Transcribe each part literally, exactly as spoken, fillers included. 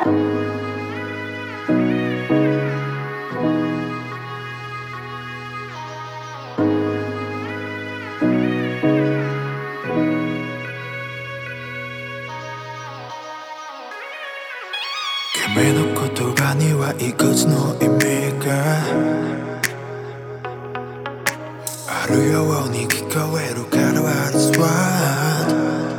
君の言葉にはいくつの意味があるように聞こえるから What is what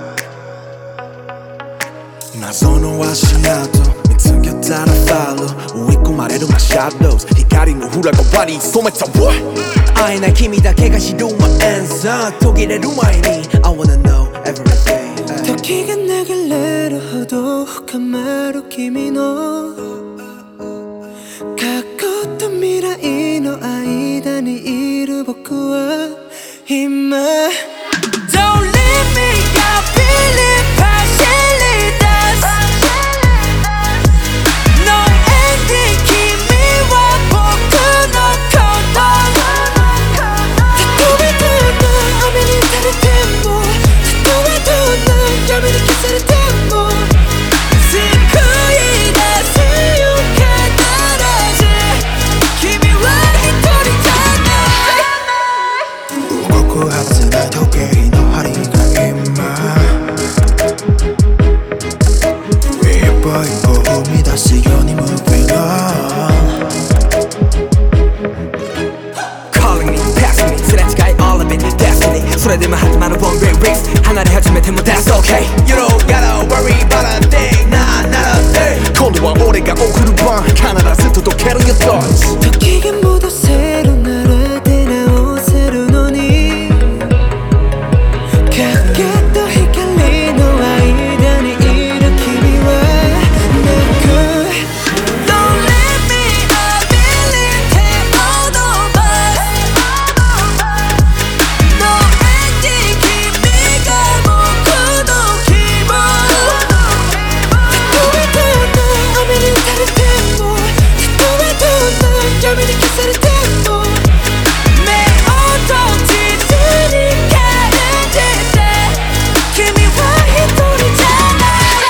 謎の足跡見つけたらファロー追い込まれる My shadows 光の裏側に染めた What 会えない君だけが知る My answer 途切れる前に I wanna know everything 時が流れるほど深まる君の過去と未来の間にいる僕は今 Don't leave me, I believe partially does No ending 君は僕のことたとえどんな雨に打たれてもたとえどんな闇に消されても救い出すよ必ず君は一人じゃない動くはずない時計の針が今一歩一歩踏み出すように Moving on Calling me, passing me すれ違い all of it, destiny それでも始まる one way race 離れ始めても that's okay You don't gotta worry about a thing Nah, not a thing 今度は俺が送る番必ず届ける Your thoughts 時が戻せるなら出直せるのに影と光の間にいる君は泣く Don't let me I believe in all of us No ending 君が僕の希望たとえどんな雨に打たれてもたとえどんな闇に消されても目を閉じずに感じて君は一人じゃない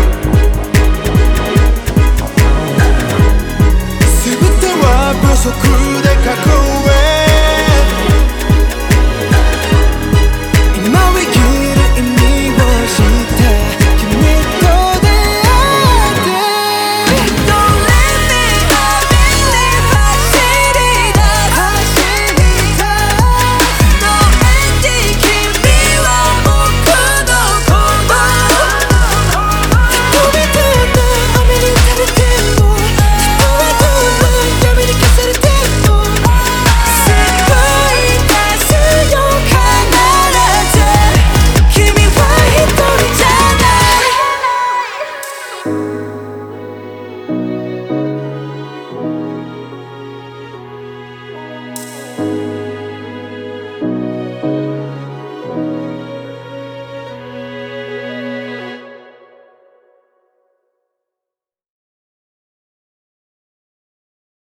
全ては不足